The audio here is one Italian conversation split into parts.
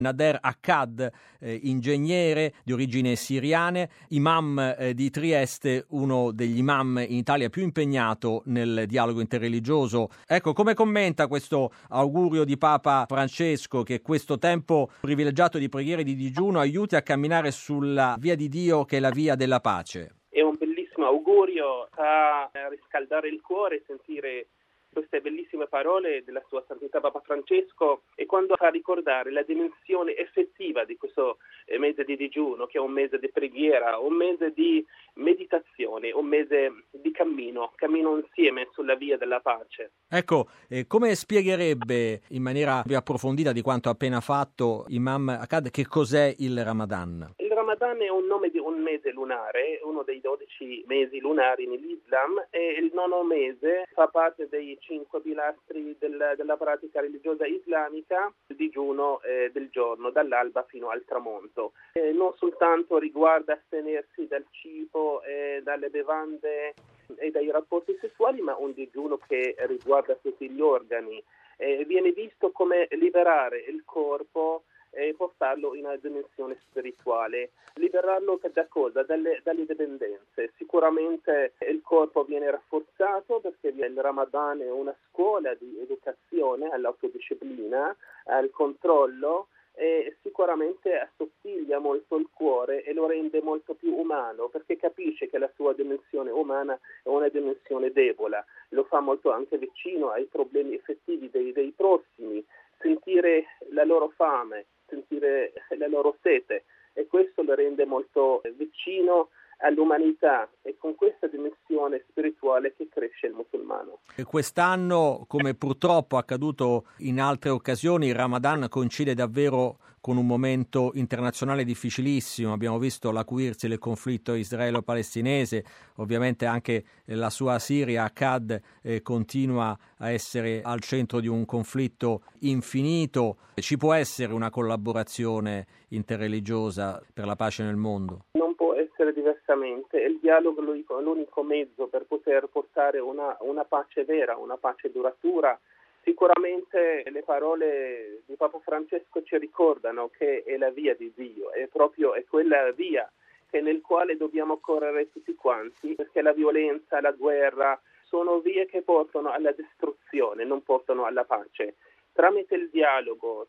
Nader Akkad, ingegnere di origini siriane, imam di Trieste, uno degli imam in Italia più impegnato nel dialogo interreligioso. Ecco, come commenta questo augurio di Papa Francesco che questo tempo privilegiato di preghiera e di digiuno aiuti a camminare sulla via di Dio, che è la via della pace? È un bellissimo augurio, fa riscaldare il cuore sentire queste bellissime parole della sua Santità Papa Francesco, e quando fa ricordare la dimensione effettiva di questo mese di digiuno, che è un mese di preghiera, un mese di meditazione, un mese di cammino insieme sulla via della pace. Ecco, come spiegherebbe in maniera più approfondita di quanto appena fatto Imam Akkad che cos'è il Ramadan? Il Ramadan è un nome di un mese lunare, uno dei 12 mesi lunari nell'Islam, e il nono mese fa parte dei 5 pilastri della pratica religiosa islamica, il digiuno del giorno, dall'alba fino al tramonto. Non soltanto riguarda astenersi dal cibo, dalle bevande e dai rapporti sessuali, ma un digiuno che riguarda tutti gli organi. Viene visto come liberare il corpo e portarlo in una dimensione spirituale. Liberarlo da cosa? Dalle dipendenze. Sicuramente il corpo viene rafforzato perché il Ramadan è una scuola di educazione all'autodisciplina, al controllo, e sicuramente assottiglia molto il cuore e lo rende molto più umano, perché capisce che la sua dimensione umana è una dimensione debole, lo fa molto anche vicino ai problemi effettivi dei prossimi, sentire la loro fame, sentire la loro sete, e questo lo rende molto vicino all'umanità, e con questa dimensione spirituale che cresce il musulmano. Quest'anno, come purtroppo accaduto in altre occasioni, il Ramadan coincide davvero con un momento internazionale difficilissimo. Abbiamo visto l'acuirsi del conflitto israelo-palestinese, ovviamente anche la sua Siria, Akkad, continua a essere al centro di un conflitto infinito. Ci può essere una collaborazione interreligiosa per la pace nel mondo? Non può essere diversamente. Il dialogo è l'unico mezzo per poter portare una pace vera, una pace duratura. Sicuramente le parole di Papa Francesco ci ricordano che è la via di Dio, è quella via nel quale dobbiamo correre tutti quanti, perché la violenza, la guerra sono vie che portano alla distruzione, non portano alla pace. Tramite il dialogo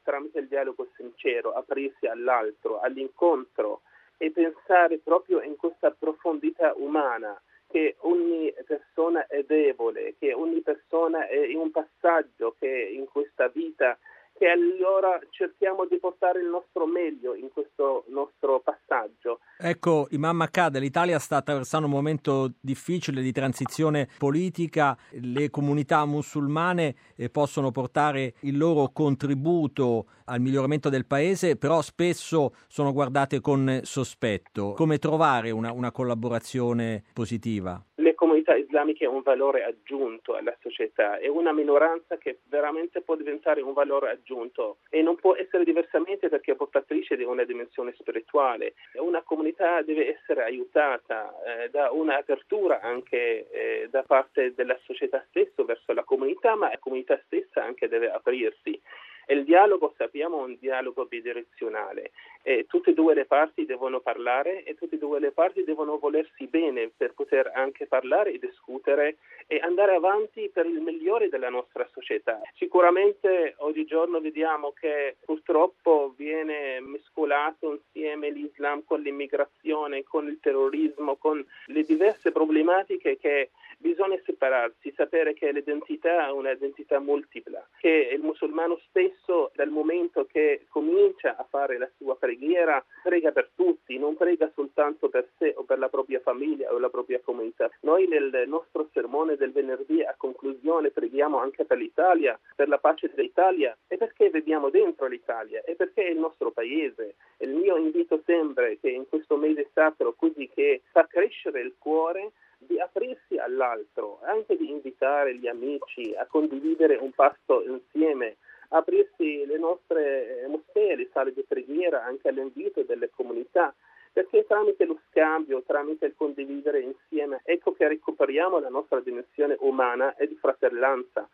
sincero, aprirsi all'altro, all'incontro, e pensare proprio in questa profondità umana, che ogni persona è debole, che ogni persona è in un passaggio che in questa vita, che allora cerchiamo di portare il nostro meglio in questo nostro passaggio. Ecco, Imam Akkad, l'Italia sta attraversando un momento difficile di transizione politica, le comunità musulmane possono portare il loro contributo al miglioramento del paese, però spesso sono guardate con sospetto. Come trovare una collaborazione positiva? Le comunità islamiche è un valore aggiunto alla società, è una minoranza che veramente può diventare un valore aggiunto, e non può essere diversamente perché è portatrice di una dimensione spirituale. Una comunità deve essere aiutata da un'apertura anche da parte della società stessa verso la comunità, ma la comunità stessa anche deve aprirsi. E il dialogo, sappiamo, è un dialogo bidirezionale. Tutte e due le parti devono parlare, e tutte e due le parti devono volersi bene per poter anche parlare e discutere e andare avanti per il migliore della nostra società. Sicuramente oggigiorno vediamo che purtroppo viene mescolato insieme l'Islam con l'immigrazione, con il terrorismo, con le diverse problematiche, che bisogna separarsi, sapere che l'identità è un'identità multipla, che il musulmano stesso, dal momento che comincia a fare la sua preghiera, prega per tutti, non prega soltanto per sé o per la propria famiglia o la propria comunità. Noi nel nostro sermone del venerdì a conclusione preghiamo anche per l'Italia, per la pace dell'Italia, e perché vediamo dentro l'Italia, e perché è il nostro paese. Il mio invito sempre che in questo mese sacro, così che fa crescere il cuore, di aprirsi all'altro, anche di invitare gli amici a condividere un pasto insieme, aprirsi le nostre moschee, le sale di preghiera anche all'invito delle comunità, perché tramite lo scambio, tramite il condividere insieme, ecco che recuperiamo la nostra dimensione umana e di fratellanza.